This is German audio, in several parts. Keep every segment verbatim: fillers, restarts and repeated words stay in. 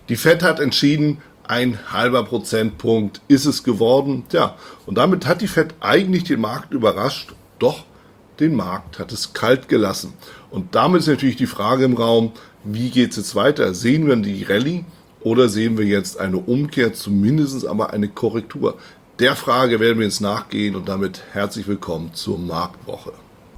Die Fed hat entschieden, ein halber Prozentpunkt ist es geworden. Tja, und damit hat die Fed eigentlich den Markt überrascht, doch den Markt hat es kalt gelassen. Und damit ist natürlich die Frage im Raum, wie geht es jetzt weiter? Sehen wir die Rallye oder sehen wir jetzt eine Umkehr, zumindest aber eine Korrektur? Der Frage werden wir jetzt nachgehen und damit herzlich willkommen zur Marktwoche.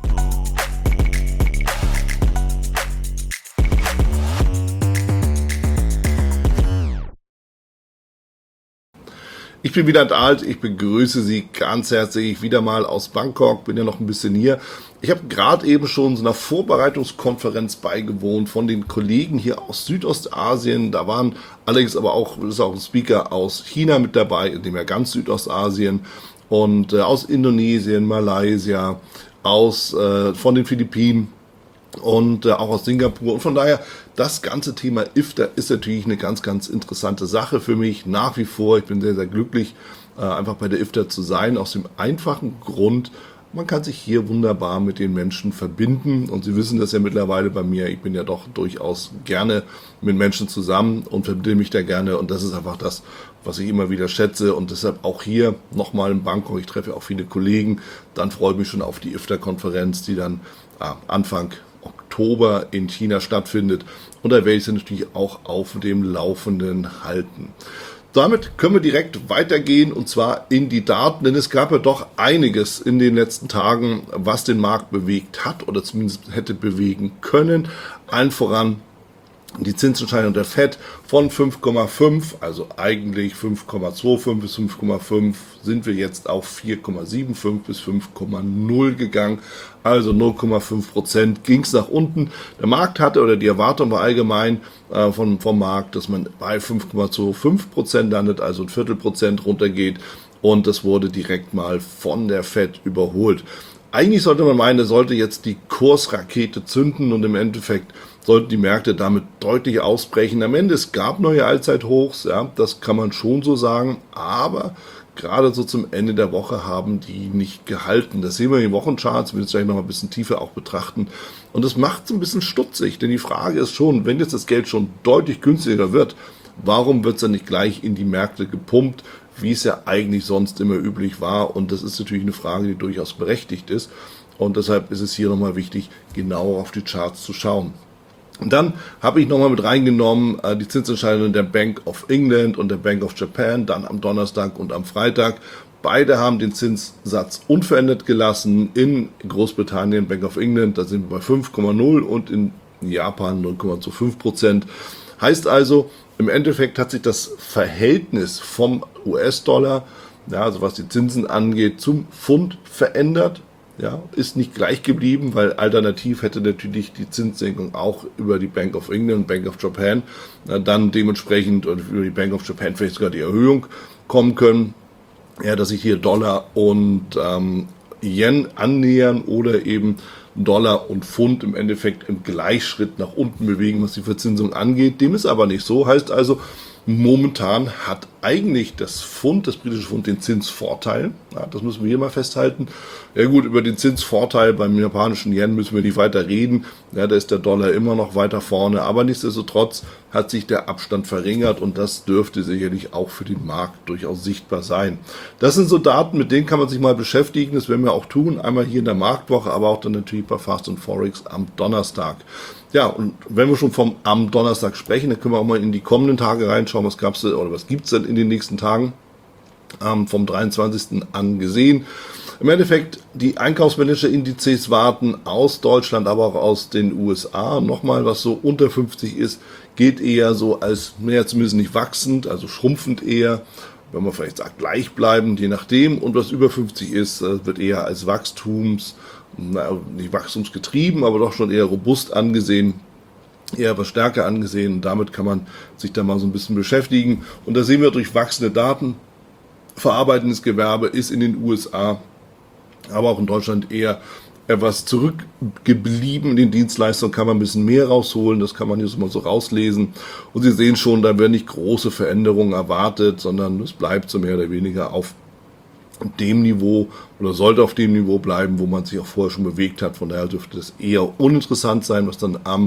Ich bin Wieland Alt, ich begrüße Sie ganz herzlich wieder mal aus Bangkok, bin ja noch ein bisschen hier. Ich habe gerade eben schon so einer Vorbereitungskonferenz beigewohnt von den Kollegen hier aus Südostasien. Da waren allerdings aber auch, ist auch ein Speaker aus China mit dabei, in dem ja ganz Südostasien, und äh, aus Indonesien, Malaysia, aus äh, von den Philippinen und äh, auch aus Singapur. Und von daher, das ganze Thema I F T A ist natürlich eine ganz, ganz interessante Sache für mich. Nach wie vor, ich bin sehr, sehr glücklich, äh, einfach bei der I F T A zu sein, aus dem einfachen Grund, man kann sich hier wunderbar mit den Menschen verbinden. Und Sie wissen das ja mittlerweile bei mir, ich bin ja doch durchaus gerne mit Menschen zusammen und verbinde mich da gerne. Und das ist einfach das, was ich immer wieder schätze. Und deshalb auch hier nochmal in Bangkok, ich treffe auch viele Kollegen. Dann freue ich mich schon auf die I F T A-Konferenz, die dann äh, Anfang Oktober in China stattfindet, und da werde ich Sie natürlich auch auf dem Laufenden halten. Damit können wir direkt weitergehen, und zwar in die Daten, denn es gab ja doch einiges in den letzten Tagen, was den Markt bewegt hat oder zumindest hätte bewegen können. Allen voran die Zinsentscheidung der Fed von fünf Komma fünf, also eigentlich fünf Komma fünfundzwanzig bis fünf Komma fünf, sind wir jetzt auf vier Komma fünfundsiebzig bis fünf Komma null gegangen. Also null Komma fünf Prozent ging es nach unten. Der Markt hatte, oder die Erwartung war allgemein äh, von, vom Markt, dass man bei fünf Komma fünfundzwanzig Prozent landet, also ein Viertelprozent runtergeht. Und das wurde direkt mal von der Fed überholt. Eigentlich sollte man meinen, es sollte jetzt die Kursrakete zünden, und im Endeffekt sollten die Märkte damit deutlich ausbrechen. Am Ende, es gab neue Allzeithochs, ja, das kann man schon so sagen, aber gerade so zum Ende der Woche haben die nicht gehalten. Das sehen wir in den Wochencharts, wir werden es gleich noch mal ein bisschen tiefer auch betrachten. Und das macht es ein bisschen stutzig, denn die Frage ist schon, wenn jetzt das Geld schon deutlich günstiger wird, warum wird es dann nicht gleich in die Märkte gepumpt, wie es ja eigentlich sonst immer üblich war? Und das ist natürlich eine Frage, die durchaus berechtigt ist. Und deshalb ist es hier nochmal wichtig, genauer auf die Charts zu schauen. Und dann habe ich nochmal mit reingenommen äh, die Zinsentscheidungen der Bank of England und der Bank of Japan, dann am Donnerstag und am Freitag. Beide haben den Zinssatz unverändert gelassen. In Großbritannien, Bank of England, da sind wir bei fünf Komma null, und in Japan null Komma fünfundzwanzig Prozent. Heißt also, im Endeffekt hat sich das Verhältnis vom U S-Dollar, ja, also was die Zinsen angeht, zum Pfund verändert. Ja, ist nicht gleich geblieben, weil alternativ hätte natürlich die Zinssenkung auch über die Bank of England, Bank of Japan, äh, dann dementsprechend, oder über die Bank of Japan vielleicht sogar die Erhöhung kommen können. Ja, dass sich hier Dollar und ähm, Yen annähern oder eben Dollar und Pfund im Endeffekt im Gleichschritt nach unten bewegen, was die Verzinsung angeht. Dem ist aber nicht so. Heißt also, momentan hat eigentlich das Pfund, das britische Pfund, den Zinsvorteil. Ja, das müssen wir hier mal festhalten. Ja gut, über den Zinsvorteil beim japanischen Yen müssen wir nicht weiter reden. Ja, da ist der Dollar immer noch weiter vorne. Aber nichtsdestotrotz hat sich der Abstand verringert, und das dürfte sicherlich auch für den Markt durchaus sichtbar sein. Das sind so Daten, mit denen kann man sich mal beschäftigen. Das werden wir auch tun. Einmal hier in der Marktwoche, aber auch dann natürlich bei Fast und Forex am Donnerstag. Ja, und wenn wir schon vom am Donnerstag sprechen, dann können wir auch mal in die kommenden Tage reinschauen, was gab's denn, oder was gibt's denn in den nächsten Tagen, ähm, vom dreiundzwanzigsten an gesehen. Im Endeffekt, die Einkaufsmanager-Indizes warten aus Deutschland, aber auch aus den U S A. Nochmal, was so unter fünfzig ist, geht eher so als, naja, zumindest nicht wachsend, also schrumpfend eher, wenn man vielleicht sagt, gleichbleibend, je nachdem. Und was über fünfzig ist, wird eher als Wachstums, na, nicht wachstumsgetrieben, aber doch schon eher robust angesehen, eher was stärker angesehen. Und damit kann man sich da mal so ein bisschen beschäftigen. Und da sehen wir durch wachsende Daten, verarbeitendes Gewerbe ist in den U S A, aber auch in Deutschland eher etwas zurückgeblieben. In den Dienstleistungen kann man ein bisschen mehr rausholen, das kann man jetzt mal so rauslesen. Und Sie sehen schon, da werden nicht große Veränderungen erwartet, sondern es bleibt so mehr oder weniger auf dem Niveau oder sollte auf dem Niveau bleiben, wo man sich auch vorher schon bewegt hat. Von daher dürfte es eher uninteressant sein, was dann am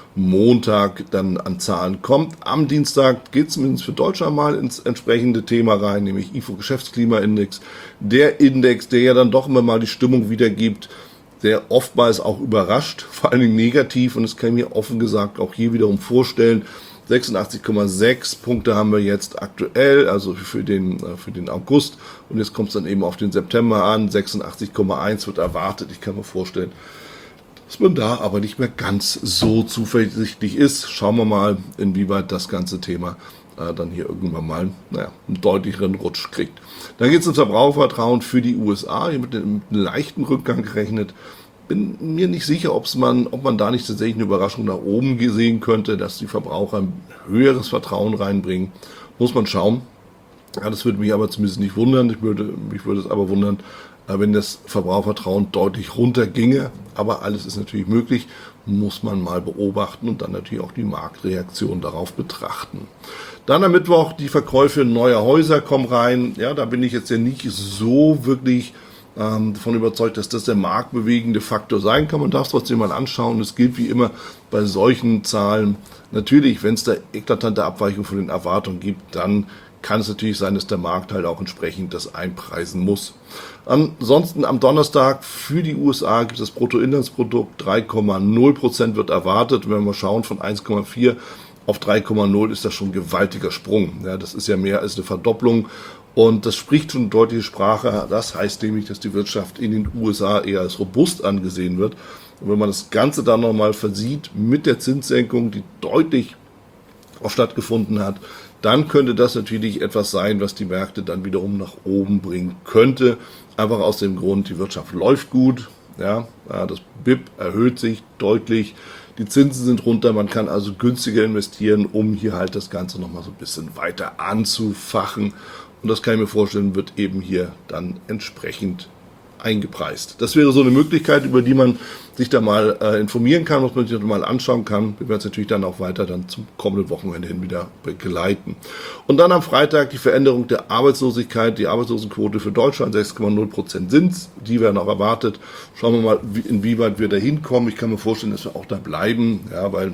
Montag dann an Zahlen kommt. Am Dienstag geht es zumindest für Deutschland mal ins entsprechende Thema rein, nämlich I F O-Geschäftsklimaindex. Der Index, der ja dann doch immer mal die Stimmung wiedergibt, der oftmals auch überrascht, vor allen Dingen negativ. Und das kann ich mir offen gesagt auch hier wiederum vorstellen. sechsundachtzig Komma sechs Punkte haben wir jetzt aktuell, also für den, für den August. Und jetzt kommt es dann eben auf den September an. sechsundachtzig Komma eins wird erwartet. Ich kann mir vorstellen, dass man da aber nicht mehr ganz so zuversichtlich ist. Schauen wir mal, inwieweit das ganze Thema äh, dann hier irgendwann mal naja, einen deutlicheren Rutsch kriegt. Dann geht es ums Verbrauchervertrauen für die U S A. Hier mit einem leichten Rückgang gerechnet. Bin mir nicht sicher, ob's man, ob man da nicht tatsächlich eine Überraschung nach oben sehen könnte, dass die Verbraucher ein höheres Vertrauen reinbringen. Muss man schauen. Ja, das würde mich aber zumindest nicht wundern. Ich würde, mich würde es aber wundern, wenn das Verbrauchervertrauen deutlich runterginge. Aber alles ist natürlich möglich, muss man mal beobachten und dann natürlich auch die Marktreaktion darauf betrachten. Dann am Mittwoch die Verkäufe neuer Häuser kommen rein. Ja, da bin ich jetzt ja nicht so wirklich ähm, davon überzeugt, dass das der marktbewegende Faktor sein kann. Man darf es trotzdem mal anschauen. Es gilt wie immer bei solchen Zahlen. Natürlich, wenn es da eklatante Abweichungen von den Erwartungen gibt, dann kann es natürlich sein, dass der Markt halt auch entsprechend das einpreisen muss. Ansonsten am Donnerstag für die U S A gibt es das Bruttoinlandsprodukt, drei Komma null Prozent wird erwartet. Wenn wir mal schauen, von eins Komma vier auf drei Komma null ist das schon ein gewaltiger Sprung. Ja, das ist ja mehr als eine Verdopplung und das spricht schon deutliche Sprache. Das heißt nämlich, dass die Wirtschaft in den U S A eher als robust angesehen wird. Und wenn man das Ganze dann nochmal versieht mit der Zinssenkung, die deutlich auch stattgefunden hat, dann könnte das natürlich etwas sein, was die Märkte dann wiederum nach oben bringen könnte. Einfach aus dem Grund, die Wirtschaft läuft gut, ja, das B I P erhöht sich deutlich, die Zinsen sind runter, man kann also günstiger investieren, um hier halt das Ganze nochmal so ein bisschen weiter anzufachen. Und das kann ich mir vorstellen, wird eben hier dann entsprechend eingepreist. Das wäre so eine Möglichkeit, über die man sich da mal äh, informieren kann, was man sich mal anschauen kann. Wir werden es natürlich dann auch weiter dann zum kommenden Wochenende hin wieder begleiten. Und dann am Freitag die Veränderung der Arbeitslosigkeit, die Arbeitslosenquote für Deutschland, sechs Komma null Prozent sind es, die werden auch erwartet. Schauen wir mal, wie, inwieweit wir da hinkommen. Ich kann mir vorstellen, dass wir auch da bleiben, ja, weil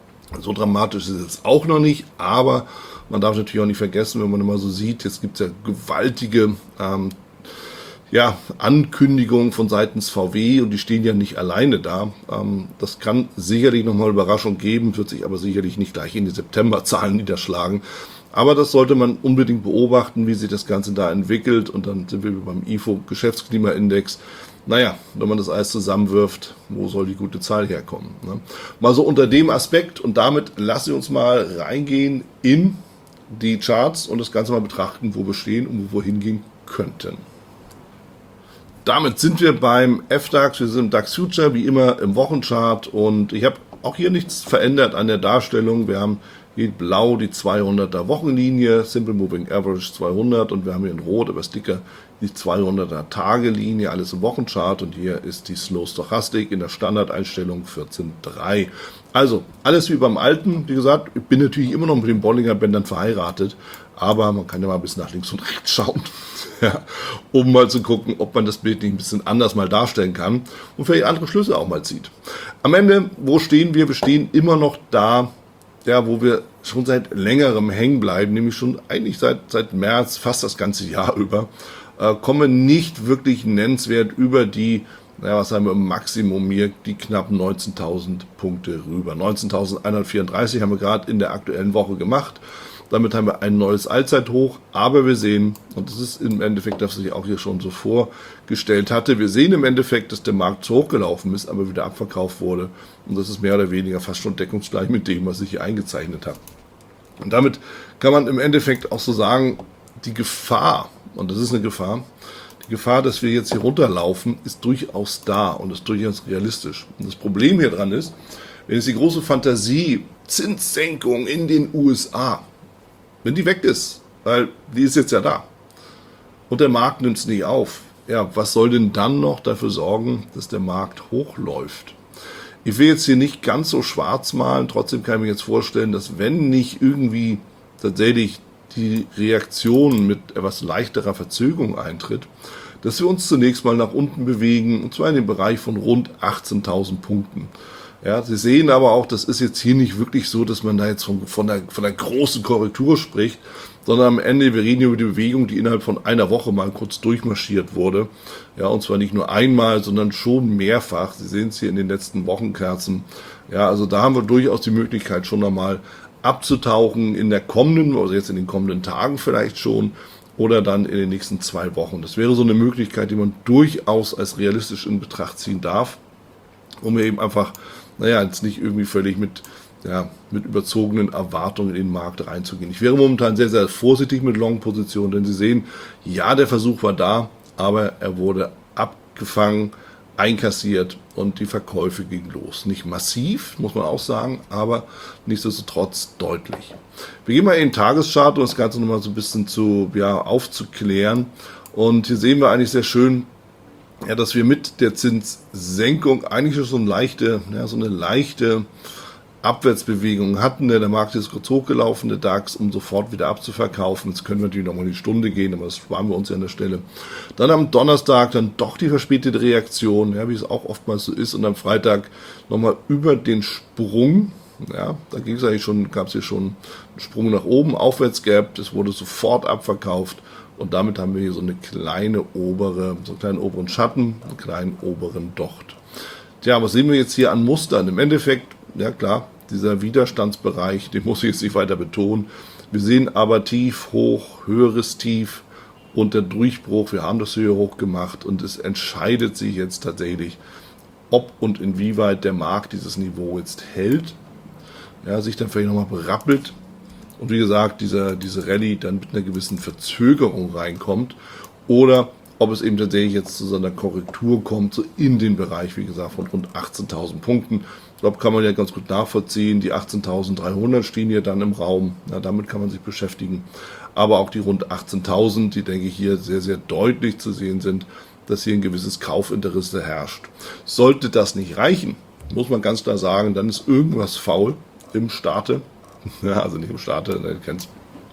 so dramatisch ist es auch noch nicht, aber man darf natürlich auch nicht vergessen, wenn man immer so sieht, jetzt gibt es ja gewaltige ähm, Ja, Ankündigungen von seitens V W und die stehen ja nicht alleine da. Ähm, das kann sicherlich nochmal Überraschung geben, wird sich aber sicherlich nicht gleich in die Septemberzahlen niederschlagen. Aber das sollte man unbedingt beobachten, wie sich das Ganze da entwickelt. Und dann sind wir beim I F O-Geschäftsklimaindex. Naja, wenn man das alles zusammenwirft, wo soll die gute Zahl herkommen? Ne? Mal so unter dem Aspekt und damit lassen wir uns mal reingehen in die Charts und das Ganze mal betrachten, wo wir stehen und wo wir hingehen könnten. Damit sind wir beim F DAX, wir sind im DAX Future, wie immer im Wochenchart und ich habe auch hier nichts verändert an der Darstellung. Wir haben hier blau die zweihunderter Wochenlinie, Simple Moving Average zweihundert und wir haben hier in rot, aber Sticker, die zweihunderter Tagelinie, alles im Wochenchart und hier ist die Slow Stochastik in der Standardeinstellung vierzehn Komma drei. Also alles wie beim Alten, wie gesagt, ich bin natürlich immer noch mit den Bollinger Bändern verheiratet, aber man kann ja mal bis nach links und rechts schauen, ja, um mal zu gucken, ob man das Bild nicht ein bisschen anders mal darstellen kann und vielleicht andere Schlüsse auch mal zieht. Am Ende, wo stehen wir? Wir stehen immer noch da, ja, wo wir schon seit längerem hängen bleiben, nämlich schon eigentlich seit, seit März, fast das ganze Jahr über, äh, kommen nicht wirklich nennenswert über die, naja, was haben wir im Maximum hier, die knapp neunzehntausend Punkte rüber. neunzehntausendeinhundertvierunddreißig haben wir gerade in der aktuellen Woche gemacht. Damit haben wir ein neues Allzeithoch, aber wir sehen, und das ist im Endeffekt, das ich auch hier schon so vorgestellt hatte, wir sehen im Endeffekt, dass der Markt zu hoch gelaufen ist, aber wieder abverkauft wurde. Und das ist mehr oder weniger fast schon deckungsgleich mit dem, was ich hier eingezeichnet habe. Und damit kann man im Endeffekt auch so sagen, die Gefahr, und das ist eine Gefahr, die Gefahr, dass wir jetzt hier runterlaufen, ist durchaus da und ist durchaus realistisch. Und das Problem hier dran ist, wenn jetzt die große Fantasie, Zinssenkung in den U S A, wenn die weg ist, weil die ist jetzt ja da und der Markt nimmt es nicht auf, ja, was soll denn dann noch dafür sorgen, dass der Markt hochläuft? Ich will jetzt hier nicht ganz so schwarz malen, trotzdem kann ich mir jetzt vorstellen, dass wenn nicht irgendwie tatsächlich die Reaktion mit etwas leichterer Verzögerung eintritt, dass wir uns zunächst mal nach unten bewegen, und zwar in dem Bereich von rund achtzehntausend Punkten. Ja, Sie sehen aber auch, das ist jetzt hier nicht wirklich so, dass man da jetzt von, von, der, von der großen Korrektur spricht, sondern am Ende, wir reden hier über die Bewegung, die innerhalb von einer Woche mal kurz durchmarschiert wurde. Ja, und zwar nicht nur einmal, sondern schon mehrfach. Sie sehen es hier in den letzten Wochenkerzen. Ja, also da haben wir durchaus die Möglichkeit, schon einmal abzutauchen in der kommenden, also jetzt in den kommenden Tagen vielleicht schon, oder dann in den nächsten zwei Wochen. Das wäre so eine Möglichkeit, die man durchaus als realistisch in Betracht ziehen darf, um eben einfach, naja, jetzt nicht irgendwie völlig mit, ja, mit überzogenen Erwartungen in den Markt reinzugehen. Ich wäre momentan sehr, sehr vorsichtig mit Long-Positionen, denn Sie sehen, ja, der Versuch war da, aber er wurde abgefangen, einkassiert und die Verkäufe gingen los. Nicht massiv, muss man auch sagen, aber nichtsdestotrotz deutlich. Wir gehen mal in den Tageschart, um das Ganze nochmal so ein bisschen zu, ja, aufzuklären. Und hier sehen wir eigentlich sehr schön, ja, dass wir mit der Zinssenkung eigentlich so eine leichte, ja, so eine leichte Abwärtsbewegung hatten. Der Markt ist kurz hochgelaufen, der DAX, um sofort wieder abzuverkaufen. Jetzt können wir natürlich nochmal die Stunde gehen, aber das sparen wir uns ja an der Stelle. Dann am Donnerstag dann doch die verspätete Reaktion, ja, wie es auch oftmals so ist. Und am Freitag nochmal über den Sprung. Ja, da ging es eigentlich schon, gab es hier schon einen Sprung nach oben, Aufwärtsgap. Das wurde sofort abverkauft. Und damit haben wir hier so eine kleine obere, so einen kleinen oberen Schatten, einen kleinen oberen Docht. Tja, was sehen wir jetzt hier an Mustern? Im Endeffekt, ja klar, dieser Widerstandsbereich, den muss ich jetzt nicht weiter betonen. Wir sehen aber tief, hoch, höheres Tief und der Durchbruch. Wir haben das höher hoch gemacht und es entscheidet sich jetzt tatsächlich, ob und inwieweit der Markt dieses Niveau jetzt hält, ja, sich dann vielleicht nochmal berappelt und wie gesagt, diese, diese Rallye dann mit einer gewissen Verzögerung reinkommt oder ob es eben tatsächlich jetzt zu so einer Korrektur kommt, so in den Bereich, wie gesagt, von rund achtzehntausend Punkten. Ich glaube, kann man ja ganz gut nachvollziehen. Die achtzehntausenddreihundert stehen hier dann im Raum. Ja, damit kann man sich beschäftigen. Aber auch die rund achtzehntausend, die, denke ich, hier sehr, sehr deutlich zu sehen sind, dass hier ein gewisses Kaufinteresse herrscht. Sollte das nicht reichen, muss man ganz klar sagen, dann ist irgendwas faul im Starte. Ja, also nicht im Starte, ihr kennt es.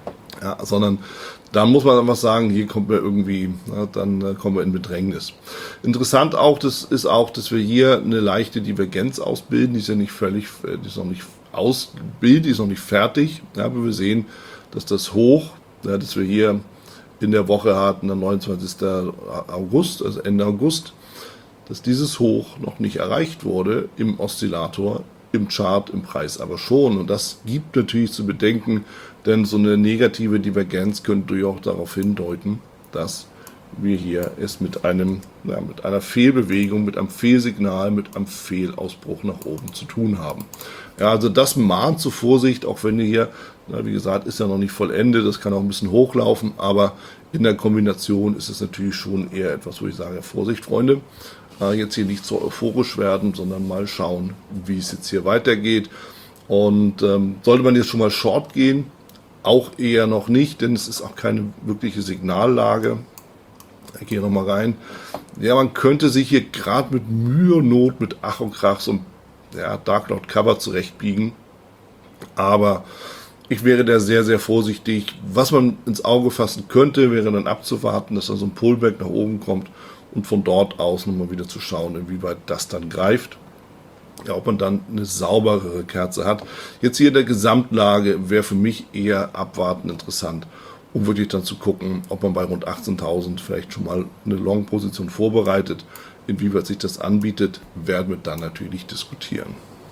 Ja, sondern dann muss man einfach sagen, hier kommt wir irgendwie, na, dann äh, kommen wir in Bedrängnis. Interessant auch, das ist auch, dass wir hier eine leichte Divergenz ausbilden, die ist ja nicht völlig, die ist noch nicht ausgebildet, die ist noch nicht fertig, ja, aber wir sehen, dass das Hoch, ja, das wir hier in der Woche hatten, am neunundzwanzigsten August, also Ende August, dass dieses Hoch noch nicht erreicht wurde im Oszillator, im Chart, im Preis aber schon. Und das gibt natürlich zu bedenken, denn so eine negative Divergenz könnte durchaus darauf hindeuten, dass wir hier es mit einem, ja, mit einer Fehlbewegung, mit einem Fehlsignal, mit einem Fehlausbruch nach oben zu tun haben. Ja, also das mahnt zur Vorsicht, auch wenn wir hier, na, wie gesagt, ist ja noch nicht vollendet, das kann auch ein bisschen hochlaufen, aber in der Kombination ist es natürlich schon eher etwas, wo ich sage, Vorsicht, Freunde, jetzt hier nicht so euphorisch werden, sondern mal schauen, wie es jetzt hier weitergeht. Und ähm, sollte man jetzt schon mal short gehen, auch eher noch nicht, denn es ist auch keine wirkliche Signallage. Ich gehe nochmal rein. Ja, man könnte sich hier gerade mit Mühe und Not, mit Ach und Krach so ein ja, Dark Cloud Cover zurechtbiegen. Aber ich wäre da sehr, sehr vorsichtig. Was man ins Auge fassen könnte, wäre dann abzuwarten, dass da so ein Pullback nach oben kommt und von dort aus nochmal wieder zu schauen, inwieweit das dann greift. Ja, ob man dann eine sauberere Kerze hat. Jetzt hier in der Gesamtlage wäre für mich eher abwarten interessant, um wirklich dann zu gucken, ob man bei rund achtzehntausend vielleicht schon mal eine Long-Position vorbereitet. Inwieweit sich das anbietet, werden wir dann natürlich diskutieren.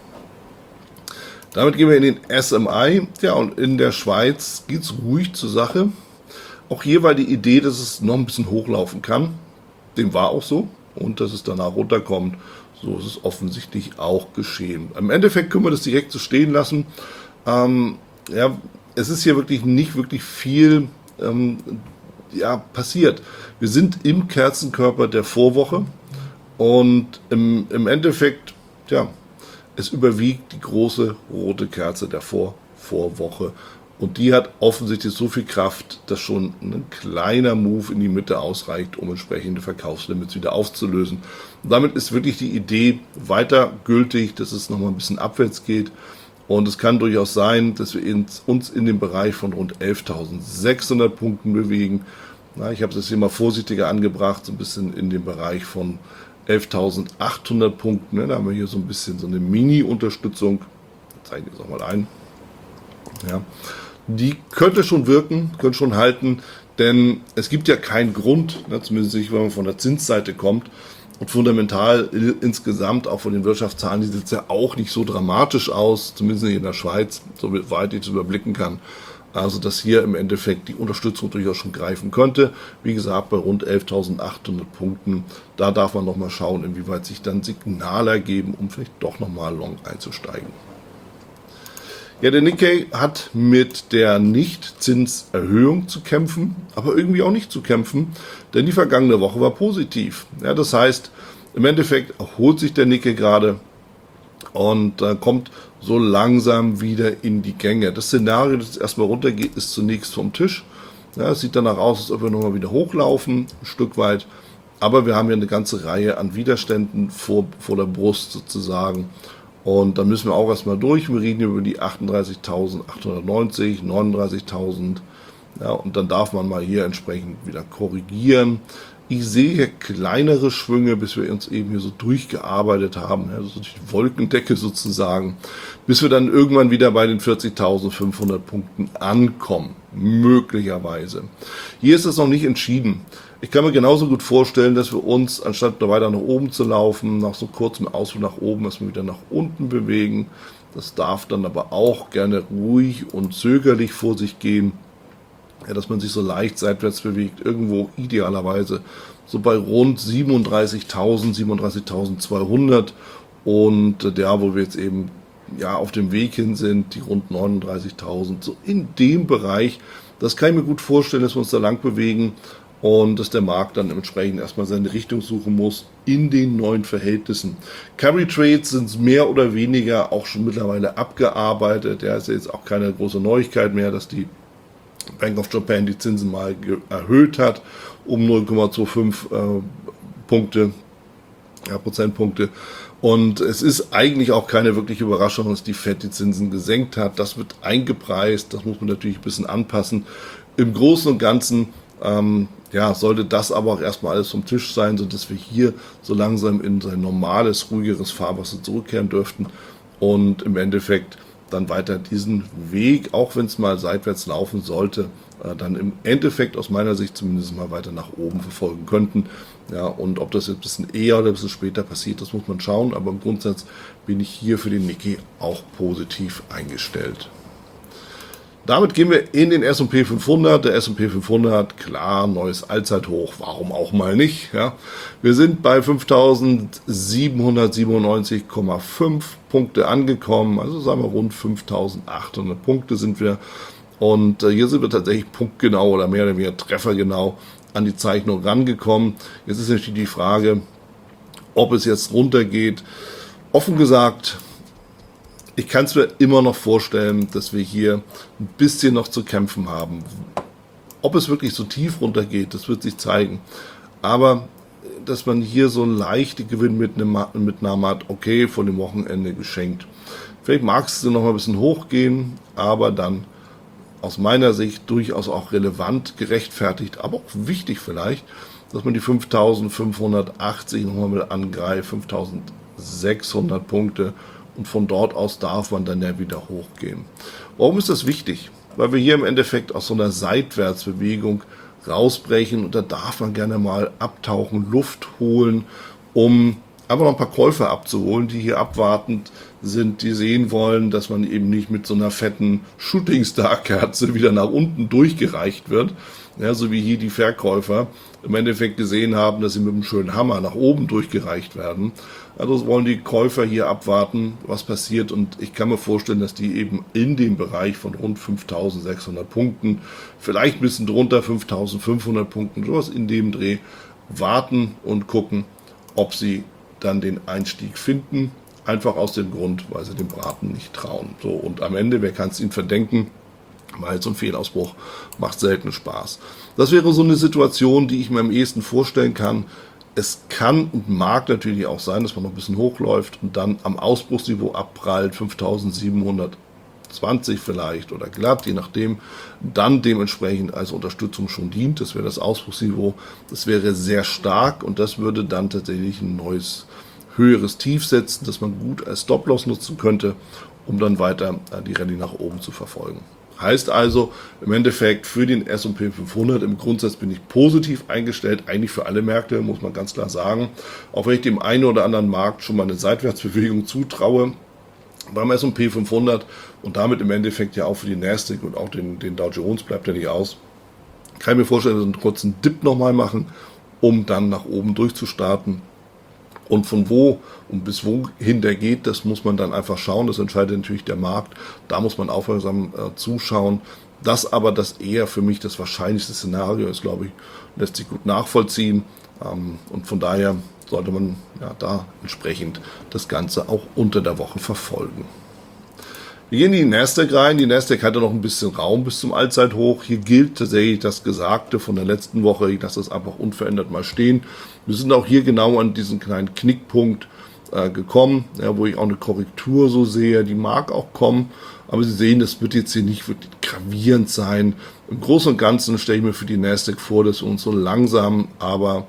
Damit gehen wir in den S M I. Ja, und in der Schweiz geht es ruhig zur Sache. Auch hier war die Idee, dass es noch ein bisschen hochlaufen kann. Dem war auch so. Und dass es danach runterkommt, so ist es offensichtlich auch geschehen. Im Endeffekt können wir das direkt so stehen lassen. Ähm, ja, es ist hier wirklich nicht wirklich viel ähm, ja, passiert. Wir sind im Kerzenkörper der Vorwoche und im, im Endeffekt, ja, es überwiegt die große rote Kerze der Vor Vorwoche. Und die hat offensichtlich so viel Kraft, dass schon ein kleiner Move in die Mitte ausreicht, um entsprechende Verkaufslimits wieder aufzulösen. Und damit ist wirklich die Idee weiter gültig, dass es nochmal ein bisschen abwärts geht. Und es kann durchaus sein, dass wir uns in dem Bereich von rund elftausendsechshundert Punkten bewegen. Na, ich habe es jetzt hier mal vorsichtiger angebracht, so ein bisschen in dem Bereich von elftausendachthundert Punkten. Ne? Da haben wir hier so ein bisschen so eine Mini-Unterstützung. Ich zeige das auch mal ein. Ja. Die könnte schon wirken, könnte schon halten, denn es gibt ja keinen Grund, ne, zumindest nicht, wenn man von der Zinsseite kommt. Und fundamental insgesamt, auch von den Wirtschaftszahlen, die sieht es ja auch nicht so dramatisch aus, zumindest nicht in der Schweiz, soweit ich es überblicken kann. Also, dass hier im Endeffekt die Unterstützung durchaus schon greifen könnte. Wie gesagt, bei rund elftausendachthundert Punkten, da darf man nochmal schauen, inwieweit sich dann Signale ergeben, um vielleicht doch nochmal long einzusteigen. Ja, der Nikkei hat mit der Nichtzinserhöhung zu kämpfen, aber irgendwie auch nicht zu kämpfen, denn die vergangene Woche war positiv. Ja, das heißt, im Endeffekt erholt sich der Nikkei gerade und äh, kommt so langsam wieder in die Gänge. Das Szenario, das erstmal runtergeht, ist zunächst vom Tisch. Ja, es sieht danach aus, als ob wir nochmal wieder hochlaufen, ein Stück weit. Aber wir haben ja eine ganze Reihe an Widerständen vor, vor der Brust sozusagen. Und da müssen wir auch erstmal durch. Wir reden über die achtunddreißigtausendachthundertneunzig, neununddreißigtausend. Ja, und dann darf man mal hier entsprechend wieder korrigieren. Ich sehe hier kleinere Schwünge, bis wir uns eben hier so durchgearbeitet haben. Ja, so die Wolkendecke sozusagen. Bis wir dann irgendwann wieder bei den vierzigtausendfünfhundert Punkten ankommen. Möglicherweise. Hier ist es noch nicht entschieden. Ich kann mir genauso gut vorstellen, dass wir uns, anstatt da weiter nach oben zu laufen, nach so kurzem Ausflug nach oben, dass wir wieder nach unten bewegen. Das darf dann aber auch gerne ruhig und zögerlich vor sich gehen. Ja, dass man sich so leicht seitwärts bewegt, irgendwo idealerweise so bei rund siebenunddreißigtausend, siebenunddreißigtausendzweihundert. Und äh, ja, wo wir jetzt eben ja auf dem Weg hin sind, die rund neununddreißigtausend, so in dem Bereich. Das kann ich mir gut vorstellen, dass wir uns da lang bewegen. Und dass der Markt dann entsprechend erstmal seine Richtung suchen muss in den neuen Verhältnissen. Carry Trades sind mehr oder weniger auch schon mittlerweile abgearbeitet. Ja, ist ja jetzt auch keine große Neuigkeit mehr, dass die Bank of Japan die Zinsen mal erhöht hat um null Komma fünfundzwanzig äh, Punkte, ja, Prozentpunkte. Und es ist eigentlich auch keine wirkliche Überraschung, dass die Fed die Zinsen gesenkt hat. Das wird eingepreist, das muss man natürlich ein bisschen anpassen. Im Großen und Ganzen ähm, ja, sollte das aber auch erstmal alles vom Tisch sein, sodass wir hier so langsam in sein normales, ruhigeres Fahrwasser zurückkehren dürften und im Endeffekt dann weiter diesen Weg, auch wenn es mal seitwärts laufen sollte, äh, dann im Endeffekt aus meiner Sicht zumindest mal weiter nach oben verfolgen könnten. Ja, und ob das jetzt ein bisschen eher oder ein bisschen später passiert, das muss man schauen, aber im Grundsatz bin ich hier für den Nikkei auch positiv eingestellt. Damit gehen wir in den S und P fünfhundert. Der S und P fünfhundert, klar, neues Allzeithoch, warum auch mal nicht. Ja. Wir sind bei fünftausendsiebenhundertsiebenundneunzig Komma fünf Punkte angekommen, also sagen wir rund fünftausendachthundert Punkte sind wir. Und äh, hier sind wir tatsächlich punktgenau oder mehr oder weniger treffergenau an die Zeichnung rangekommen. Jetzt ist natürlich die Frage, ob es jetzt runtergeht. Offen gesagt, ich kann es mir immer noch vorstellen, dass wir hier ein bisschen noch zu kämpfen haben. Ob es wirklich so tief runtergeht, das wird sich zeigen. Aber dass man hier so leichte Gewinnmitnahme hat, okay, von dem Wochenende geschenkt. Vielleicht mag es noch mal ein bisschen hochgehen, aber dann aus meiner Sicht durchaus auch relevant, gerechtfertigt, aber auch wichtig vielleicht, dass man die fünftausendfünfhundertachtzig nochmal mit angreift, fünftausendsechshundert Punkte. Und von dort aus darf man dann ja wieder hochgehen. Warum ist das wichtig? Weil wir hier im Endeffekt aus so einer Seitwärtsbewegung rausbrechen und da darf man gerne mal abtauchen, Luft holen, um einfach noch ein paar Käufer abzuholen, die hier abwartend sind, die sehen wollen, dass man eben nicht mit so einer fetten Shooting-Star-Kerze wieder nach unten durchgereicht wird, ja, so wie hier die Verkäufer im Endeffekt gesehen haben, dass sie mit einem schönen Hammer nach oben durchgereicht werden. Also wollen die Käufer hier abwarten, was passiert, und ich kann mir vorstellen, dass die eben in dem Bereich von rund fünftausendsechshundert Punkten, vielleicht ein bisschen drunter, fünftausendfünfhundert Punkten, sowas in dem Dreh, warten und gucken, ob sie dann den Einstieg finden, einfach aus dem Grund, weil sie dem Braten nicht trauen. So, und am Ende, wer kann es ihnen verdenken? Weil so ein Fehlausbruch macht selten Spaß. Das wäre so eine Situation, die ich mir am ehesten vorstellen kann. Es kann und mag natürlich auch sein, dass man noch ein bisschen hochläuft und dann am Ausbruchsniveau abprallt, fünftausendsiebenhundert zwanzig vielleicht oder glatt, je nachdem, dann dementsprechend als Unterstützung schon dient. Das wäre das Ausbruchsniveau. Das wäre sehr stark und das würde dann tatsächlich ein neues, höheres Tief setzen, das man gut als Stop-Loss nutzen könnte, um dann weiter die Rallye nach oben zu verfolgen. Heißt also im Endeffekt für den S und P fünfhundert im Grundsatz bin ich positiv eingestellt, eigentlich für alle Märkte, muss man ganz klar sagen. Auch wenn ich dem einen oder anderen Markt schon mal eine Seitwärtsbewegung zutraue, beim S und P fünfhundert und damit im Endeffekt ja auch für die Nasdaq und auch den, den Dow Jones bleibt ja nicht aus, kann ich mir vorstellen, dass wir einen kurzen Dip nochmal machen, um dann nach oben durchzustarten. Und von wo und bis wohin der geht, das muss man dann einfach schauen. Das entscheidet natürlich der Markt. Da muss man aufmerksam äh, zuschauen. Das aber das eher für mich das wahrscheinlichste Szenario ist, glaube ich, lässt sich gut nachvollziehen. Ähm, und von daher sollte man ja da entsprechend das Ganze auch unter der Woche verfolgen. Wir gehen in die Nasdaq rein. Die Nasdaq hatte noch ein bisschen Raum bis zum Allzeithoch. Hier gilt tatsächlich das Gesagte von der letzten Woche. Ich lasse das einfach unverändert mal stehen. Wir sind auch hier genau an diesen kleinen Knickpunkt äh, gekommen, ja, wo ich auch eine Korrektur so sehe. Die mag auch kommen, aber Sie sehen, das wird jetzt hier nicht wirklich gravierend sein. Im Großen und Ganzen stelle ich mir für die Nasdaq vor, dass wir uns so langsam, aber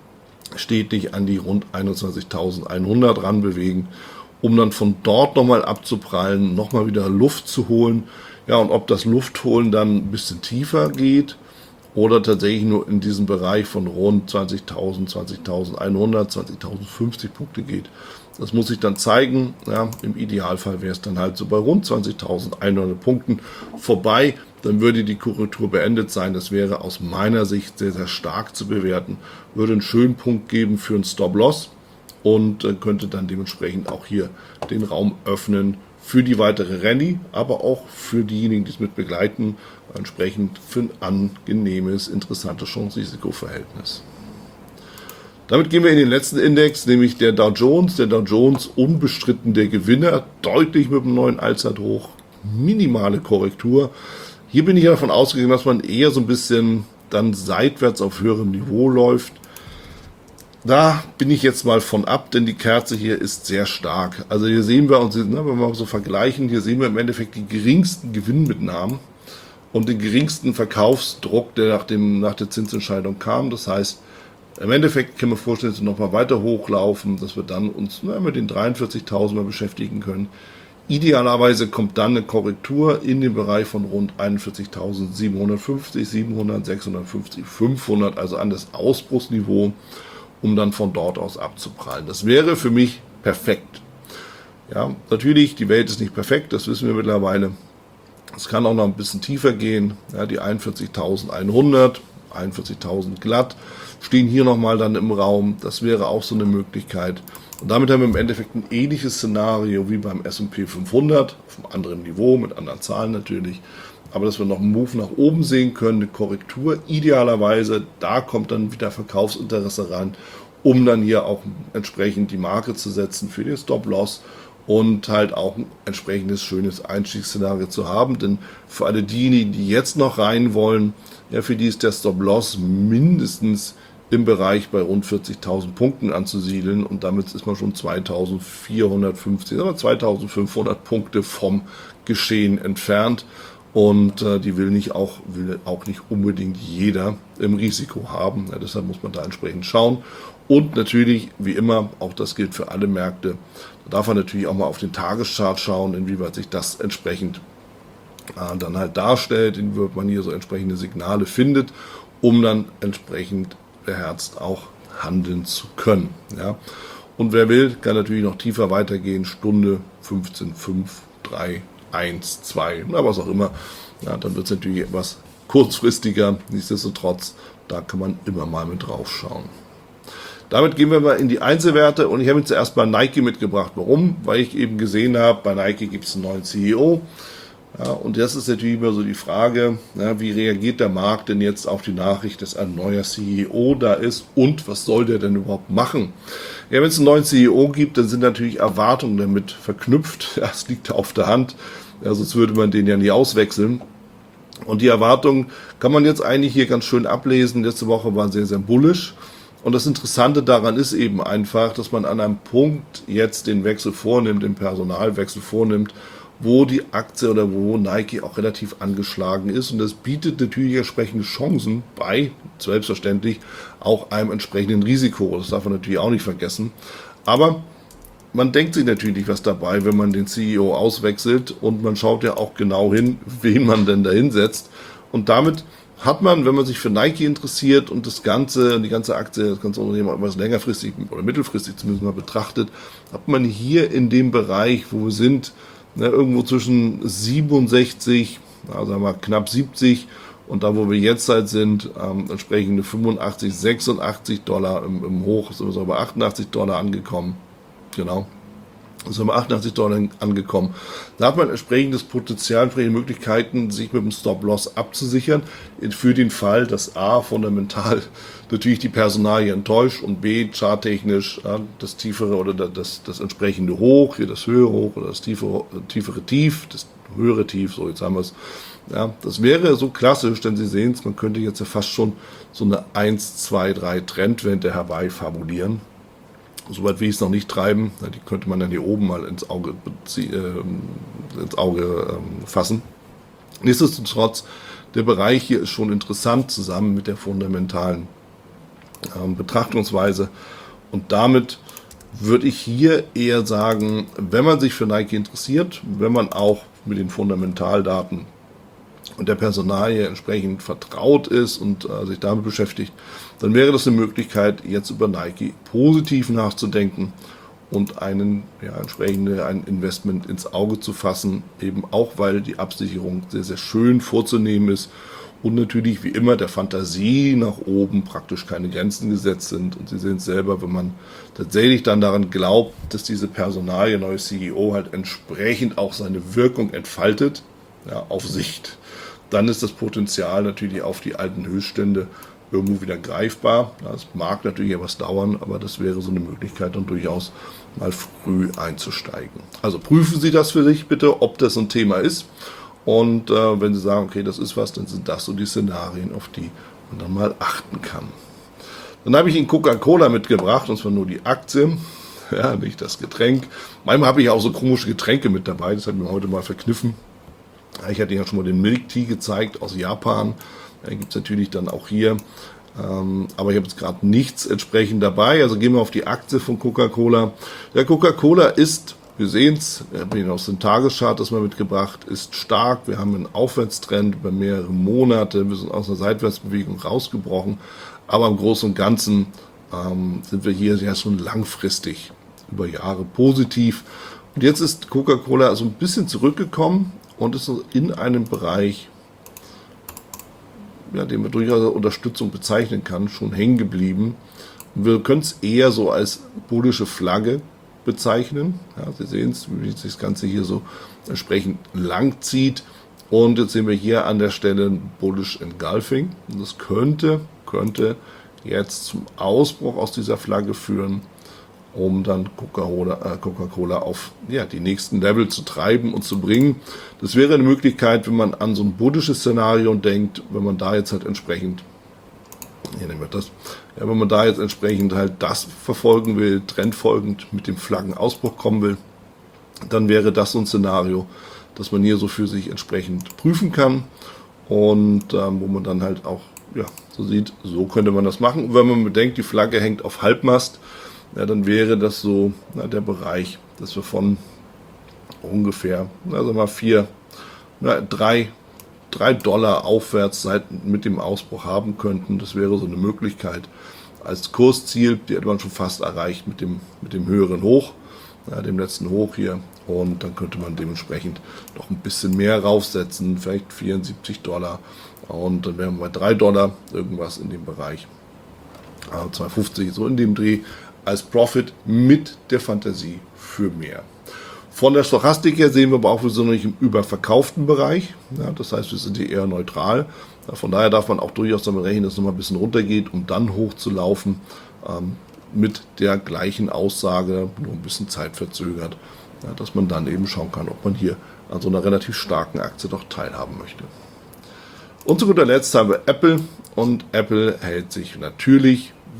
stetig an die rund einundzwanzigtausendeinhundert ranbewegen, um dann von dort nochmal abzuprallen, nochmal wieder Luft zu holen. Ja, und ob das Luftholen dann ein bisschen tiefer geht oder tatsächlich nur in diesem Bereich von rund zwanzigtausend, zwanzigtausendeinhundert, zwanzigtausendfünfzig Punkte geht, das muss sich dann zeigen. Ja, im Idealfall wäre es dann halt so bei rund zwanzigtausendeinhundert Punkten vorbei. Dann würde die Korrektur beendet sein. Das wäre aus meiner Sicht sehr, sehr stark zu bewerten. Würde einen schönen Punkt geben für einen Stop-Loss und äh, könnte dann dementsprechend auch hier den Raum öffnen für die weitere Rallye, aber auch für diejenigen, die es mit begleiten, entsprechend für ein angenehmes, interessantes Chance-Risiko-Verhältnis. Damit gehen wir in den letzten Index, nämlich der Dow Jones. Der Dow Jones unbestritten der Gewinner, deutlich mit dem neuen Allzeithoch, minimale Korrektur. Hier bin ich ja davon ausgegangen, dass man eher so ein bisschen dann seitwärts auf höherem Niveau läuft. Da bin ich jetzt mal von ab, denn die Kerze hier ist sehr stark. Also hier sehen wir uns, wenn wir mal so vergleichen, hier sehen wir im Endeffekt die geringsten Gewinnmitnahmen und den geringsten Verkaufsdruck, der nach, dem, nach der Zinsentscheidung kam. Das heißt, im Endeffekt können wir vorstellen, dass wir nochmal weiter hochlaufen, dass wir dann uns na, mit den dreiundvierzigtausend mal beschäftigen können. Idealerweise kommt dann eine Korrektur in den Bereich von rund einundvierzigtausendsiebenhundertfünfzig, siebenhundert, sechshundertfünfzig, fünfhundert, also an das Ausbruchsniveau, um dann von dort aus abzuprallen. Das wäre für mich perfekt. Ja, natürlich, die Welt ist nicht perfekt, das wissen wir mittlerweile. Es kann auch noch ein bisschen tiefer gehen. Ja, die einundvierzigtausendeinhundert, einundvierzigtausend glatt stehen hier nochmal dann im Raum. Das wäre auch so eine Möglichkeit. Und damit haben wir im Endeffekt ein ähnliches Szenario wie beim S und P fünfhundert, auf einem anderen Niveau, mit anderen Zahlen natürlich. Aber dass wir noch einen Move nach oben sehen können, eine Korrektur, idealerweise, da kommt dann wieder Verkaufsinteresse rein, um dann hier auch entsprechend die Marke zu setzen für den Stop-Loss und halt auch ein entsprechendes schönes Einstiegsszenario zu haben. Denn für alle diejenigen, die jetzt noch rein wollen, ja, für die ist der Stop-Loss mindestens im Bereich bei rund vierzigtausend Punkten anzusiedeln und damit ist man schon zweitausendvierhundertfünfzig, aber zweitausendfünfhundert Punkte vom Geschehen entfernt. Und äh, die will nicht auch, will auch nicht unbedingt jeder im Risiko haben. Ja, deshalb muss man da entsprechend schauen. Und natürlich, wie immer, auch das gilt für alle Märkte, da darf man natürlich auch mal auf den Tageschart schauen, inwieweit sich das entsprechend äh, dann halt darstellt, inwieweit man hier so entsprechende Signale findet, um dann entsprechend beherzt auch handeln zu können. Ja. Und wer will, kann natürlich noch tiefer weitergehen, Stunde, fünfzehn, fünf, drei, eins, zwei, na, was auch immer. Ja, dann wird es natürlich etwas kurzfristiger. Nichtsdestotrotz, da kann man immer mal mit drauf schauen. Damit gehen wir mal in die Einzelwerte und ich habe jetzt zuerst mal Nike mitgebracht. Warum? Weil ich eben gesehen habe, bei Nike gibt es einen neuen C E O. Ja, und das ist natürlich immer so die Frage, ja, wie reagiert der Markt denn jetzt auf die Nachricht, dass ein neuer C E O da ist und was soll der denn überhaupt machen? Ja, wenn es einen neuen C E O gibt, dann sind natürlich Erwartungen damit verknüpft. Ja, das liegt auf der Hand, ja, sonst würde man den ja nie auswechseln. Und die Erwartungen kann man jetzt eigentlich hier ganz schön ablesen. Letzte Woche war sehr, sehr bullish. Und das Interessante daran ist eben einfach, dass man an einem Punkt jetzt den Wechsel vornimmt, den Personalwechsel vornimmt, wo die Aktie oder wo Nike auch relativ angeschlagen ist. Und das bietet natürlich entsprechende Chancen bei, selbstverständlich, auch einem entsprechenden Risiko. Das darf man natürlich auch nicht vergessen. Aber man denkt sich natürlich was dabei, wenn man den C E O auswechselt, und man schaut ja auch genau hin, wen man denn da hinsetzt. Und damit hat man, wenn man sich für Nike interessiert und das Ganze, die ganze Aktie, das ganze Unternehmen etwas längerfristig oder mittelfristig zumindest mal betrachtet, hat man hier in dem Bereich, wo wir sind, ne, irgendwo zwischen siebenundsechzig, also sagen wir knapp siebzig, und da, wo wir jetzt halt sind, ähm, entsprechende fünfundachtzig, sechsundachtzig Dollar, im, im Hoch sind wir so bei achtundachtzig Dollar angekommen. Genau. Da sind wir achtundachtzig Dollar angekommen. Da hat man entsprechendes Potenzial, entsprechende Möglichkeiten, sich mit dem Stop-Loss abzusichern, für den Fall, dass A, fundamental natürlich die Personalie enttäuscht und B, charttechnisch ja, das tiefere oder das, das entsprechende Hoch, hier das höhere Hoch oder das tiefere, tiefere Tief, das höhere Tief, so jetzt haben wir es. Ja, das wäre so klassisch, denn Sie sehen es, man könnte jetzt ja fast schon so eine eins, zwei, drei Trendwende herbei fabulieren. Soweit will ich es noch nicht treiben. Die könnte man dann hier oben mal ins Auge, äh, ins Auge ähm, fassen. Nichtsdestotrotz, der Bereich hier ist schon interessant zusammen mit der fundamentalen ähm, Betrachtungsweise. Und damit würde ich hier eher sagen, wenn man sich für Nike interessiert, wenn man auch mit den Fundamentaldaten und der Personalie entsprechend vertraut ist und äh, sich damit beschäftigt, dann wäre das eine Möglichkeit, jetzt über Nike positiv nachzudenken und einen, ja, entsprechende, ein Investment ins Auge zu fassen, eben auch, weil die Absicherung sehr, sehr schön vorzunehmen ist und natürlich wie immer der Fantasie nach oben praktisch keine Grenzen gesetzt sind. Und Sie sehen es selber, wenn man tatsächlich dann daran glaubt, dass diese Personalie, neue C E O, halt entsprechend auch seine Wirkung entfaltet, ja, auf Sicht, dann ist das Potenzial natürlich auf die alten Höchststände irgendwo wieder greifbar. Das mag natürlich etwas dauern, aber das wäre so eine Möglichkeit, dann durchaus mal früh einzusteigen. Also prüfen Sie das für sich bitte, ob das ein Thema ist. Und äh, wenn Sie sagen, okay, das ist was, dann sind das so die Szenarien, auf die man dann mal achten kann. Dann habe ich Ihnen Coca-Cola mitgebracht, und zwar nur die Aktie, ja, nicht das Getränk. Manchmal habe ich auch so komische Getränke mit dabei, das hat mir heute mal verkniffen. Ich hatte ja schon mal den Milk Tea gezeigt aus Japan. Da gibt es natürlich dann auch hier. Ähm, aber ich habe jetzt gerade nichts entsprechend dabei. Also gehen wir auf die Aktie von Coca-Cola. Der Coca-Cola ist, wir sehen es, ich habe Ihnen aus dem Tageschart das mal mitgebracht, ist stark. Wir haben einen Aufwärtstrend über mehrere Monate. Wir sind aus einer Seitwärtsbewegung rausgebrochen. Aber im Großen und Ganzen ähm, sind wir hier ja schon langfristig über Jahre positiv. Und jetzt ist Coca-Cola so ein bisschen zurückgekommen und ist in einem Bereich, ja, den man durchaus als Unterstützung bezeichnen kann, schon hängen geblieben. Wir können es eher so als bullische Flagge bezeichnen. Ja, Sie sehen es, wie sich das Ganze hier so entsprechend lang zieht. Und jetzt sehen wir hier an der Stelle ein Bullish Engulfing. Und das könnte, könnte jetzt zum Ausbruch aus dieser Flagge führen, um dann Coca-Cola, äh, Coca-Cola auf ja, die nächsten Level zu treiben und zu bringen. Das wäre eine Möglichkeit, wenn man an so ein bullisches Szenario denkt, wenn man da jetzt halt entsprechend, hier nehmen wir das, ja, wenn man da jetzt entsprechend halt das verfolgen will, trendfolgend mit dem Flaggenausbruch kommen will, dann wäre das so ein Szenario, das man hier so für sich entsprechend prüfen kann und ähm, wo man dann halt auch, ja, so sieht, so könnte man das machen. Und wenn man bedenkt, die Flagge hängt auf Halbmast, ja, dann wäre das so na, der Bereich, dass wir von ungefähr, also mal vier, na, drei, drei Dollar aufwärts seit, mit dem Ausbruch haben könnten. Das wäre so eine Möglichkeit als Kursziel, die hätte man schon fast erreicht mit dem, mit dem höheren Hoch, ja, dem letzten Hoch hier. Und dann könnte man dementsprechend noch ein bisschen mehr raufsetzen, vielleicht vierundsiebzig Dollar. Und dann wären wir bei drei Dollar, irgendwas in dem Bereich. Also zwei fünfzig, so in dem Dreh, als Profit mit der Fantasie für mehr. Von der Stochastik her sehen wir aber auch, wir sind noch nicht im überverkauften Bereich. Ja, das heißt, wir sind hier eher neutral. Ja, von daher darf man auch durchaus damit rechnen, dass es nochmal ein bisschen runtergeht, um dann hochzulaufen. Ähm, mit der gleichen Aussage, nur ein bisschen zeitverzögert, ja, dass man dann eben schauen kann, ob man hier an so einer relativ starken Aktie doch teilhaben möchte. Und zu guter Letzt haben wir Apple. Und Apple hält sich natürlich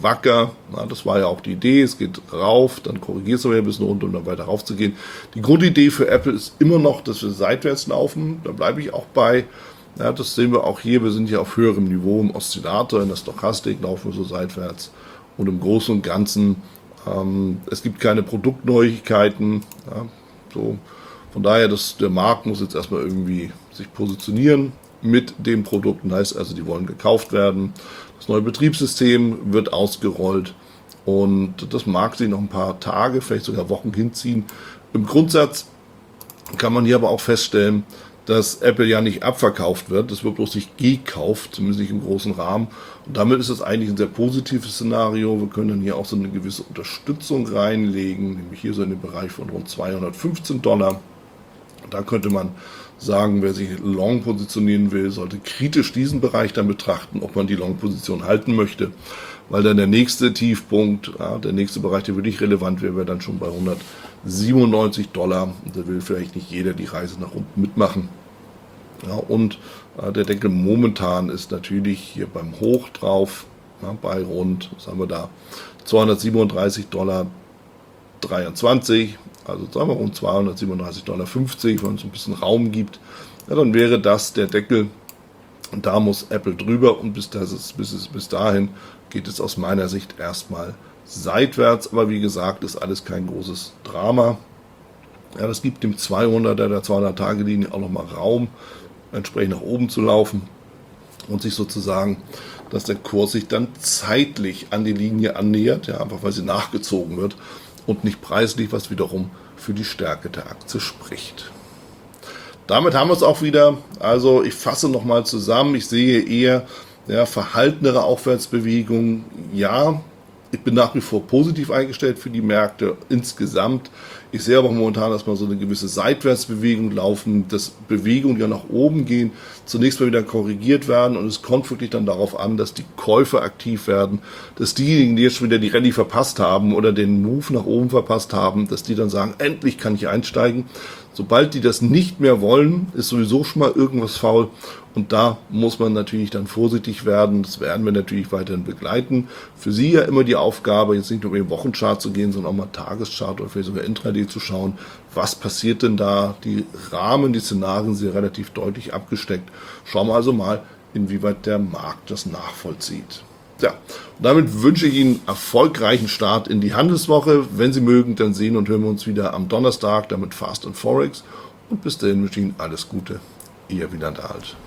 wacker. Ja, das war ja auch die Idee, es geht rauf, dann korrigiert es aber ein bisschen runter, um dann weiter rauf zu gehen. Die Grundidee für Apple ist immer noch, dass wir seitwärts laufen, da bleibe ich auch bei. Ja, das sehen wir auch hier, wir sind hier auf höherem Niveau im Oszillator, in der Stochastik laufen wir so seitwärts. Und im Großen und Ganzen, ähm, es gibt keine Produktneuigkeiten. Ja, so. Von daher, das, der Markt muss jetzt erstmal irgendwie sich positionieren mit den Produkten. Heißt also, die wollen gekauft werden. Das neue Betriebssystem wird ausgerollt. Und das mag sich noch ein paar Tage, vielleicht sogar Wochen hinziehen. Im Grundsatz kann man hier aber auch feststellen, dass Apple ja nicht abverkauft wird, es wird bloß nicht gekauft, zumindest nicht im großen Rahmen. Und damit ist es eigentlich ein sehr positives Szenario. Wir können dann hier auch so eine gewisse Unterstützung reinlegen, nämlich hier so in den Bereich von rund zweihundertfünfzehn Dollar. Da könnte man sagen, wer sich long positionieren will, sollte kritisch diesen Bereich dann betrachten, ob man die Long-Position halten möchte. Weil dann der nächste Tiefpunkt, ja, der nächste Bereich, der wirklich relevant wäre, wäre dann schon bei hundertsiebenundneunzig Dollar. Und da will vielleicht nicht jeder die Reise nach unten mitmachen. Ja, und äh, der Deckel momentan ist natürlich hier beim Hoch drauf, ja, bei rund, was haben wir da, zweihundertsiebenunddreißig Dollar dreiundzwanzig, also sagen wir rund zweihundertsiebenunddreißig Dollar fünfzig, wenn es ein bisschen Raum gibt, ja, dann wäre das der Deckel. Und da muss Apple drüber und bis, das ist, bis, es, bis dahin geht es aus meiner Sicht erstmal seitwärts. Aber wie gesagt, ist alles kein großes Drama. Ja, das gibt dem zweihunderter, der zweihundert-Tage-Linie auch nochmal Raum, entsprechend nach oben zu laufen und sich sozusagen, dass der Kurs sich dann zeitlich an die Linie annähert, ja, einfach weil sie nachgezogen wird und nicht preislich, was wiederum für die Stärke der Aktie spricht. Damit haben wir es auch wieder. Also ich fasse nochmal zusammen. Ich sehe eher ja, verhaltenere Aufwärtsbewegungen. Ja, ich bin nach wie vor positiv eingestellt für die Märkte insgesamt. Ich sehe aber momentan erstmal so eine gewisse Seitwärtsbewegung laufen, dass Bewegungen ja nach oben gehen, zunächst mal wieder korrigiert werden und es kommt wirklich dann darauf an, dass die Käufer aktiv werden, dass diejenigen, die jetzt schon wieder die Rallye verpasst haben oder den Move nach oben verpasst haben, dass die dann sagen, endlich kann ich einsteigen. Sobald die das nicht mehr wollen, ist sowieso schon mal irgendwas faul und da muss man natürlich dann vorsichtig werden. Das werden wir natürlich weiterhin begleiten. Für Sie ja immer die Aufgabe, jetzt nicht nur über den Wochenchart zu gehen, sondern auch mal Tageschart oder vielleicht sogar Intraday zu schauen, was passiert denn da. Die Rahmen, die Szenarien sind relativ deutlich abgesteckt. Schauen wir also mal, inwieweit der Markt das nachvollzieht. Ja, und damit wünsche ich Ihnen erfolgreichen Start in die Handelswoche. Wenn Sie mögen, dann sehen und hören wir uns wieder am Donnerstag, damit Fast and Forex. Und bis dahin wünsche ich Ihnen alles Gute. Ihr Wieland Alt.